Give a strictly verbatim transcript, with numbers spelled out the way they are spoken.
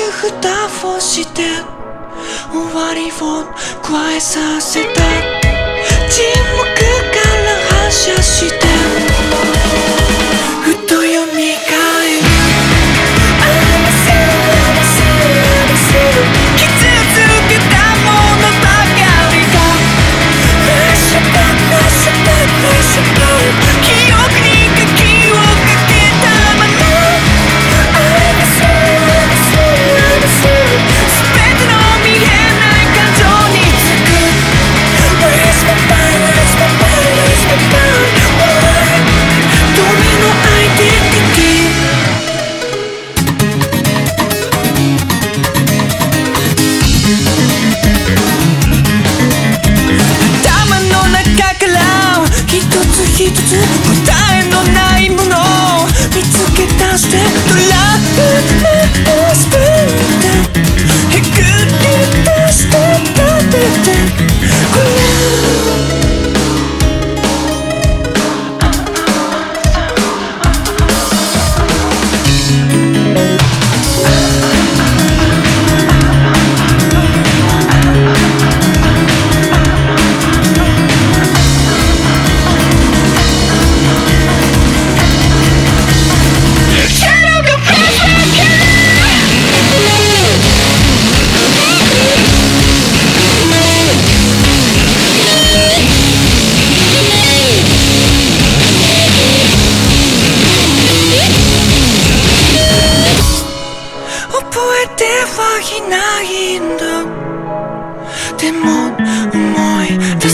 蓋をして終わりを加えさせた沈黙から反射してふと蘇る傷つけたものばかりがフラッシュバックフラッシュバックフラッシュバック記憶に鍵をかけたまま I'm a soul, I'm a soul, I'm a soul 全ての見えない感情につく Where's my mind, where's my mind, where's my mind Why 瞳のアイデンティティ頭の中から一つ一つ答えのないものを見つけ出してドラッグなスプーンでひっくり出して食べてこれはいないんだでも思い出